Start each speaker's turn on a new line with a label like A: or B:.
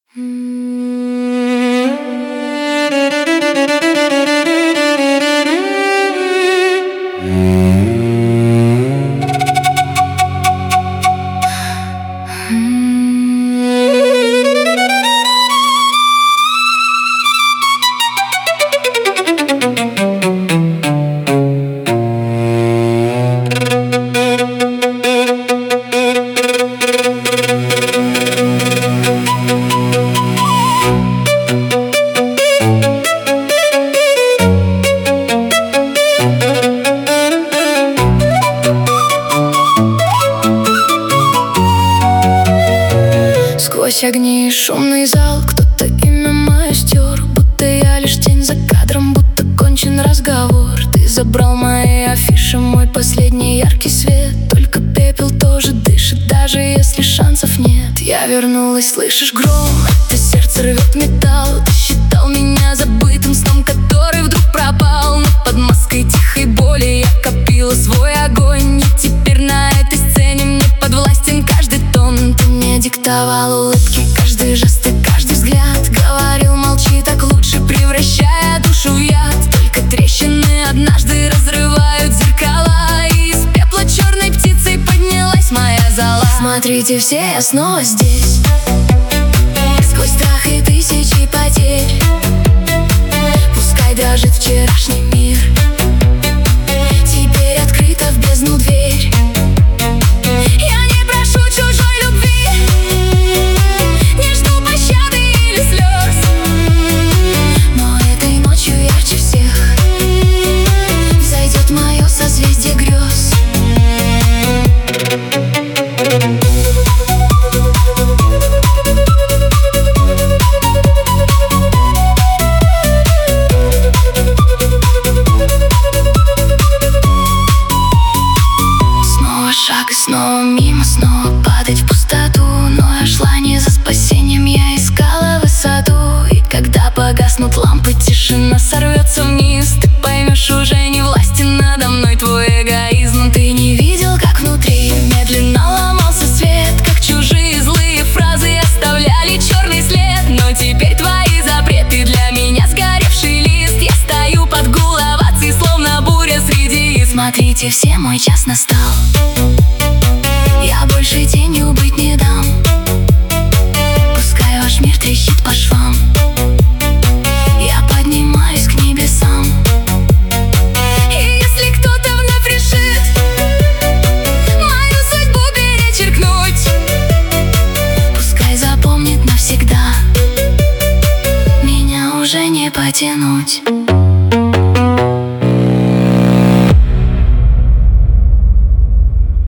A: Сквозь огни и шумный зал кто-то имя мое стер, будто я лишь тень за кадром, будто кончен разговор. Ты забрал мои афиши, мой последний яркий свет. Только пепел тоже дышит, даже если шансов нет. Я вернулась, слышишь гром? Это сердце рвет металл. Ты считал меня забытым сном, который вдруг пропал. Но под маской тихой боли я копила свой огонь. И теперь на этой сцене мне подвластен каждый тон. Ты мне диктовал улыбки, каждый жест и каждый взгляд. Говорил, молчи, так лучше, превращая душу в яд. Только трещины однажды разрывают зеркала, и из пепла черной птицей поднялась моя зола. Смотрите все, я снова здесь, сквозь страх и тысячи потерь. Пускай дрожит вчерашний мир, теперь открыта в бездну дверь. Я не прошу чужой любви, не жду пощады или слез, но этой ночью ярче всех взойдет мое созвездие грез. Шаг и снова мимо, снова падать в пустоту. Но я шла не за спасением, я искала высоту. И когда погаснут лампы, тишина сорвется вниз. Ты поймешь, уже не властен надо мной твой эгоизм. Ты не видел, как внутри медленно ломался свет, как чужие злые фразы оставляли черный след. Но теперь твои запреты для меня сгоревший лист. Я стою под гул оваций, словно буря среди. Смотрите все, мой час настал. Я больше тенью быть не дам. Пускай ваш мир трещит по швам, я поднимаюсь к небесам. И если кто-то вновь решит мою судьбу перечеркнуть, пускай запомнит навсегда, меня уже не потянуть.